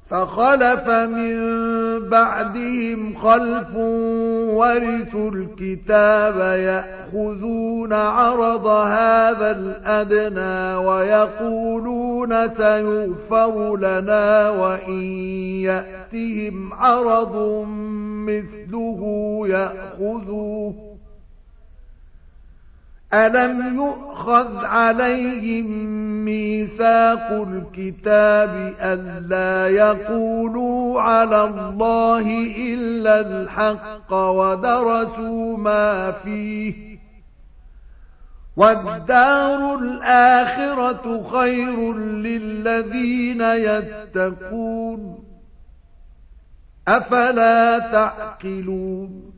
فخلف من بعدهم خلف ورثوا الكتاب يأخذون عرض هذا الأدنى ويقولون سيغفر لنا وإن يأتهم عرض مثله يأخذوه ألم يؤخذ عليهم ميثاق الكتاب ألا يقولوا على الله إلا الحق ودرسوا ما فيه والدار الآخرة خير للذين يتقون أفلا تعقلون